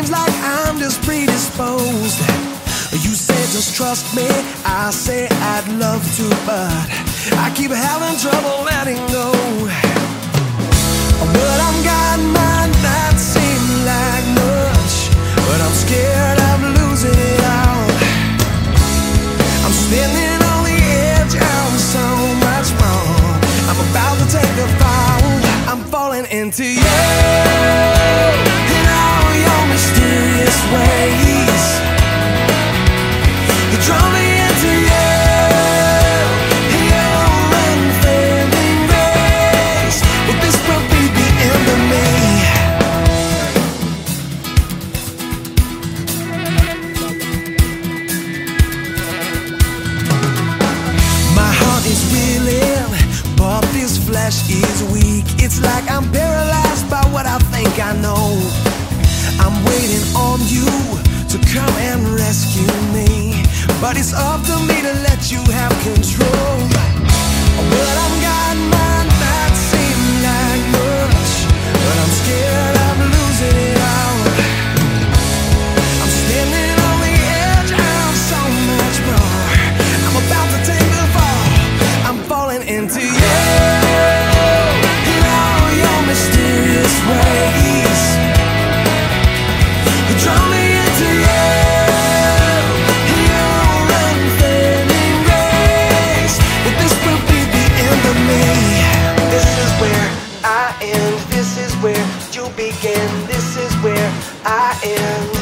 seems like I'm just predisposed. You say just trust me, I say I'd love to, but I keep having trouble letting go. What I've got might not seem like much, but I'm scared of losing it all. I'm standing on the edge of so much more. I'm about to take a fall. I'm falling into you in all your mysterious ways. You draw me into you in your unfailing grace. But this will be the end of me. My heart is willing, but this flesh is weak. It's like I'm paralyzed by what I think I know. I'm waiting on you to come and rescue me, but it's up to me to let you have control. What I've got might not seem like much, but I'm scared of losing it all. I'm standing on the edge of so much more. I'm about to take a fall. I'm falling into you in all your mysterious ways. You draw me into you in your unfailing grace. But this will be the end of me. This is where I end. This is where you begin. This is where I end.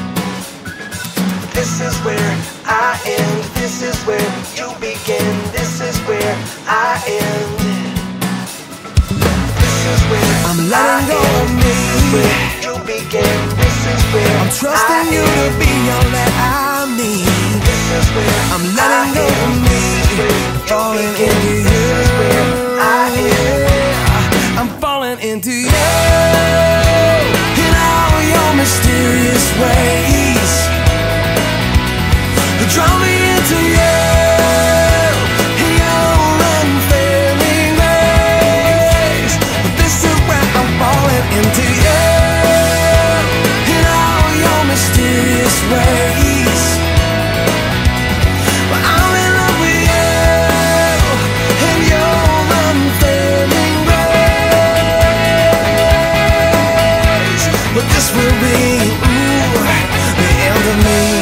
This is where I end. This is where you begin. This is where I end. This is where I'm letting go of me. This is where you begin. This is where I'm trusting you to be all that I need. This is where I'm letting go of me. Falling into you. This is where I end. I'm falling into you in all your mysterious ways. You draw me into you in your unfailing grace. But this is where I'm falling into you in all your mysterious ways. But I'm in love with you and your unfailing grace. But this will be the end of me.